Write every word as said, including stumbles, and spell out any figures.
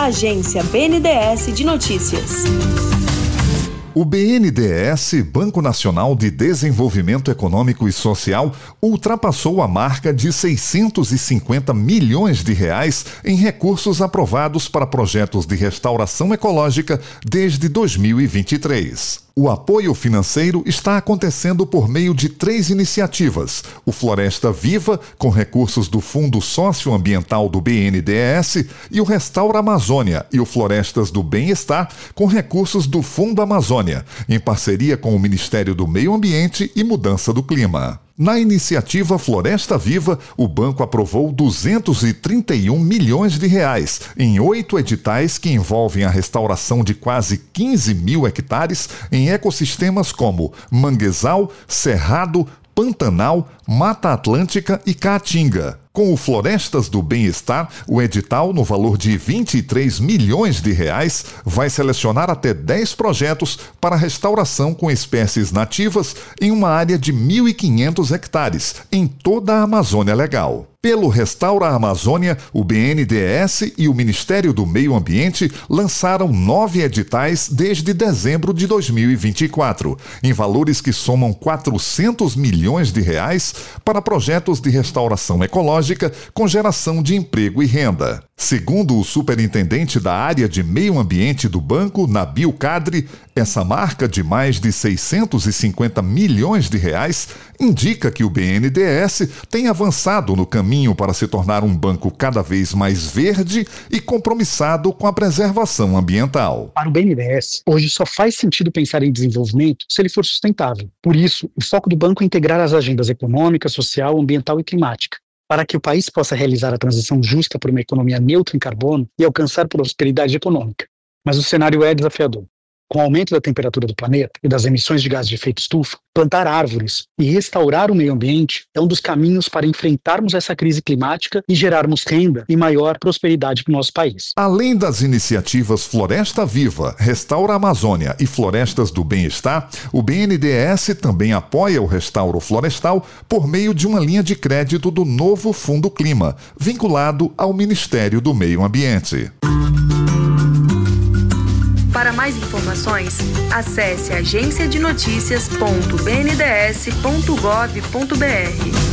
Agência B N D E S de Notícias. O B N D E S, Banco Nacional de Desenvolvimento Econômico e Social, ultrapassou a marca de seiscentos e cinquenta milhões de reais em recursos aprovados para projetos de restauração ecológica desde dois mil e vinte e três. O apoio financeiro está acontecendo por meio de três iniciativas: o Floresta Viva, com recursos do Fundo Socioambiental do B N D E S, e o Restaura Amazônia e o Florestas do Bem-Estar, com recursos do Fundo Amazônia, em parceria com o Ministério do Meio Ambiente e Mudança do Clima. Na iniciativa Floresta Viva, o banco aprovou duzentos e trinta e um milhões de reais em oito editais que envolvem a restauração de quase quinze mil hectares em ecossistemas como Manguezal, Cerrado, Pantanal, Mata Atlântica e Caatinga. Com o Florestas do Bem-Estar, o edital, no valor de vinte e três milhões de reais, vai selecionar até dez projetos para restauração com espécies nativas em uma área de mil e quinhentos hectares, em toda a Amazônia Legal. Pelo Restaura Amazônia, o B N D E S e o Ministério do Meio Ambiente lançaram nove editais desde dezembro de dois mil e vinte e quatro, em valores que somam quatrocentos milhões de reais para projetos de restauração ecológica com geração de emprego e renda. Segundo o superintendente da área de meio ambiente do banco, Nabil Kadri, essa marca de mais de seiscentos e cinquenta milhões de reais indica que o B N D E S tem avançado no caminho para se tornar um banco cada vez mais verde e compromissado com a preservação ambiental. Para o B N D E S, hoje só faz sentido pensar em desenvolvimento se ele for sustentável. Por isso, o foco do banco é integrar as agendas econômica, social, ambiental e climática, para que o país possa realizar a transição justa para uma economia neutra em carbono e alcançar prosperidade econômica. Mas o cenário é desafiador. Com o aumento da temperatura do planeta e das emissões de gases de efeito estufa, plantar árvores e restaurar o meio ambiente é um dos caminhos para enfrentarmos essa crise climática e gerarmos renda e maior prosperidade para o nosso país. Além das iniciativas Floresta Viva, Restaura Amazônia e Florestas do Bem-Estar, o B N D E S também apoia o restauro florestal por meio de uma linha de crédito do novo Fundo Clima, vinculado ao Ministério do Meio Ambiente. Para mais informações, acesse agência de notícias ponto b n d e s ponto gov ponto b r.